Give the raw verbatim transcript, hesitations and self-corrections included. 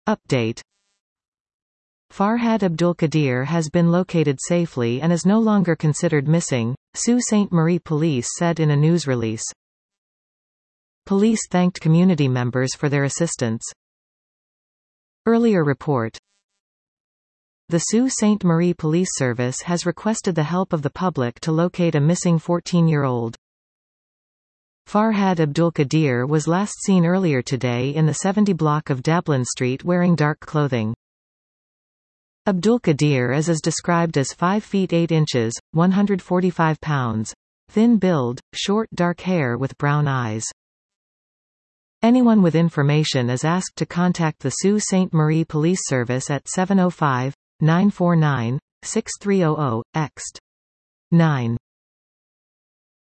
Update. Farhad Abdulkadir has been located safely and is no longer considered missing, Sault Ste. Marie Police said in a news release. Police thanked community members for their assistance. Earlier report. The Sault Ste. Marie Police Service has requested the help of the public to locate a missing fourteen-year-old. Farhad Abdulkadir was last seen earlier today in the seventy block of Dablin Street wearing dark clothing. Abdulkadir is as described as five feet eight inches, one hundred forty-five pounds. Thin build, short dark hair with brown eyes. Anyone with information is asked to contact the Sault Ste. Marie Police Service at seven oh five, nine four nine, six three zero zero, ext. nine.